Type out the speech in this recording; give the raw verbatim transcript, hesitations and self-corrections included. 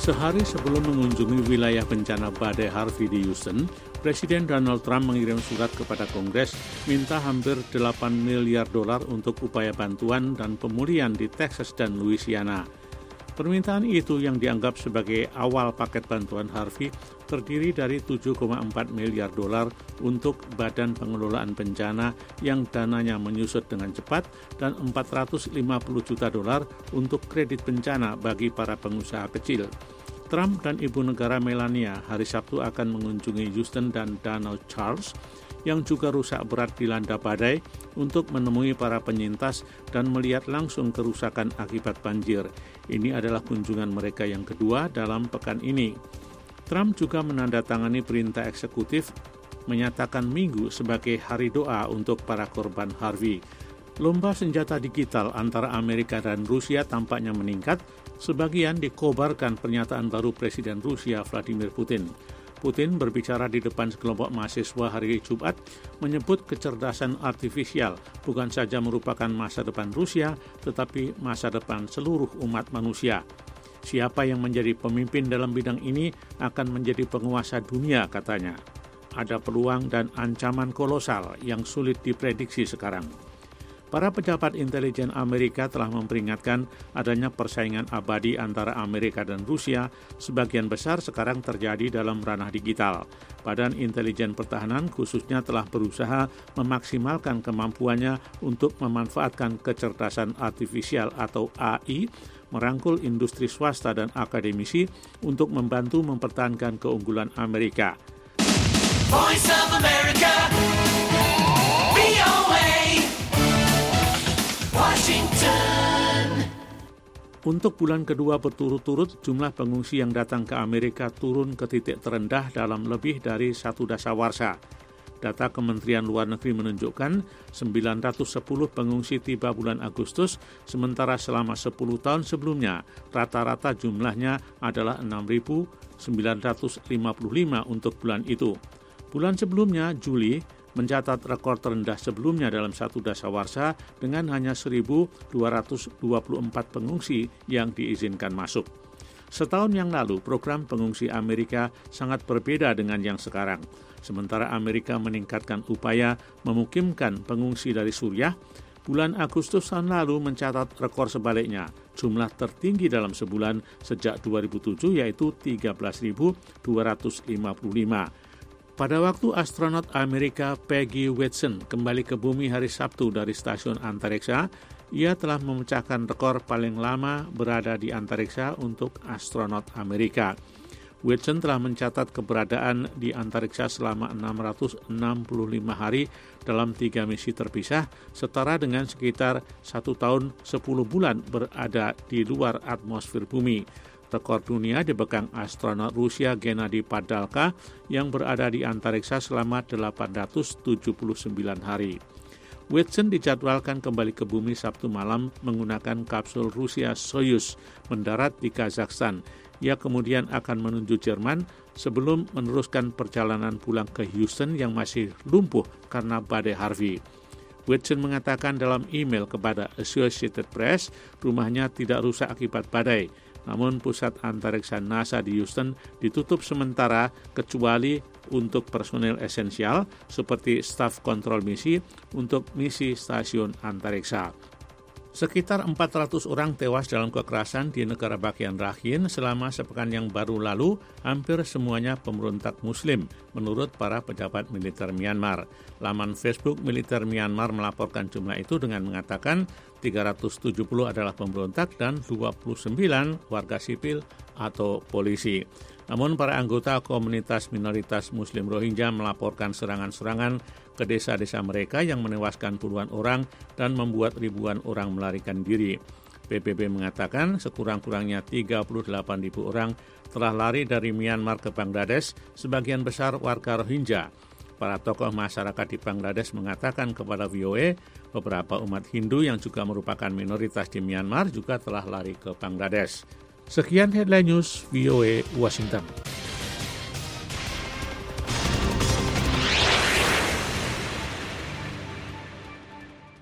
Sehari sebelum mengunjungi wilayah bencana badai Harvey di Houston, Presiden Donald Trump mengirim surat kepada Kongres minta hampir delapan miliar dolar untuk upaya bantuan dan pemulihan di Texas dan Louisiana. Permintaan itu yang dianggap sebagai awal paket bantuan Harvey terdiri dari tujuh koma empat miliar dolar untuk Badan Pengelolaan Bencana yang dananya menyusut dengan cepat dan empat ratus lima puluh juta dolar untuk kredit bencana bagi para pengusaha kecil. Trump dan Ibu Negara Melania hari Sabtu akan mengunjungi Houston dan Danau Charles yang juga rusak berat dilanda badai untuk menemui para penyintas dan melihat langsung kerusakan akibat banjir. Ini adalah kunjungan mereka yang kedua dalam pekan ini. Trump juga menandatangani perintah eksekutif menyatakan Minggu sebagai hari doa untuk para korban Harvey. Lomba senjata digital antara Amerika dan Rusia tampaknya meningkat. Sebagian dikobarkan pernyataan baru Presiden Rusia Vladimir Putin. Putin berbicara di depan sekelompok mahasiswa hari Jumat, menyebut kecerdasan artifisial bukan saja merupakan masa depan Rusia, tetapi masa depan seluruh umat manusia. Siapa yang menjadi pemimpin dalam bidang ini akan menjadi penguasa dunia, katanya. Ada peluang dan ancaman kolosal yang sulit diprediksi sekarang. Para pejabat intelijen Amerika telah memperingatkan adanya persaingan abadi antara Amerika dan Rusia, sebagian besar sekarang terjadi dalam ranah digital. Badan Intelijen Pertahanan khususnya telah berusaha memaksimalkan kemampuannya untuk memanfaatkan kecerdasan artifisial atau A I, merangkul industri swasta dan akademisi untuk membantu mempertahankan keunggulan Amerika. Voice of America, V O A. Washington. Untuk bulan kedua berturut-turut, jumlah pengungsi yang datang ke Amerika turun ke titik terendah dalam lebih dari satu dasawarsa. Data Kementerian Luar Negeri menunjukkan sembilan ratus sepuluh pengungsi tiba bulan Agustus, sementara selama sepuluh tahun sebelumnya rata-rata jumlahnya adalah enam ribu sembilan ratus lima puluh lima untuk bulan itu. Bulan sebelumnya, Juli, mencatat rekor terendah sebelumnya dalam satu dasawarsa dengan hanya seribu dua ratus dua puluh empat pengungsi yang diizinkan masuk. Setahun yang lalu, program pengungsi Amerika sangat berbeda dengan yang sekarang. Sementara Amerika meningkatkan upaya memukimkan pengungsi dari Suriah, bulan Agustus tahun lalu mencatat rekor sebaliknya, jumlah tertinggi dalam sebulan sejak dua ribu tujuh yaitu tiga belas ribu dua ratus lima puluh lima. Pada waktu astronot Amerika Peggy Whitson kembali ke bumi hari Sabtu dari stasiun antariksa, ia telah memecahkan rekor paling lama berada di antariksa untuk astronot Amerika. Whitson telah mencatat keberadaan di antariksa selama enam ratus enam puluh lima hari dalam tiga misi terpisah, setara dengan sekitar satu tahun sepuluh bulan berada di luar atmosfer bumi. Rekor dunia dipegang astronot Rusia Gennady Padalka yang berada di antariksa selama delapan ratus tujuh puluh sembilan hari. Whitson dijadwalkan kembali ke bumi Sabtu malam menggunakan kapsul Rusia Soyuz mendarat di Kazakhstan. Ia kemudian akan menuju Jerman sebelum meneruskan perjalanan pulang ke Houston yang masih lumpuh karena badai Harvey. Whitson mengatakan dalam email kepada Associated Press, rumahnya tidak rusak akibat badai. Namun pusat antariksa NASA di Houston ditutup sementara kecuali untuk personel esensial seperti staf kontrol misi untuk misi stasiun antariksa. Sekitar empat ratus orang tewas dalam kekerasan di negara bagian Rakhine selama sepekan yang baru lalu, hampir semuanya pemberontak Muslim, menurut para pejabat militer Myanmar. Laman Facebook militer Myanmar melaporkan jumlah itu dengan mengatakan tiga ratus tujuh puluh adalah pemberontak dan dua puluh sembilan warga sipil atau polisi. Namun para anggota komunitas minoritas Muslim Rohingya melaporkan serangan-serangan ke desa-desa mereka yang menewaskan puluhan orang dan membuat ribuan orang melarikan diri. P B B mengatakan sekurang-kurangnya tiga puluh delapan ribu orang telah lari dari Myanmar ke Bangladesh, sebagian besar warga Rohingya. Para tokoh masyarakat di Bangladesh mengatakan kepada V O A, beberapa umat Hindu yang juga merupakan minoritas di Myanmar juga telah lari ke Bangladesh. Sekian Headline News V O A Washington.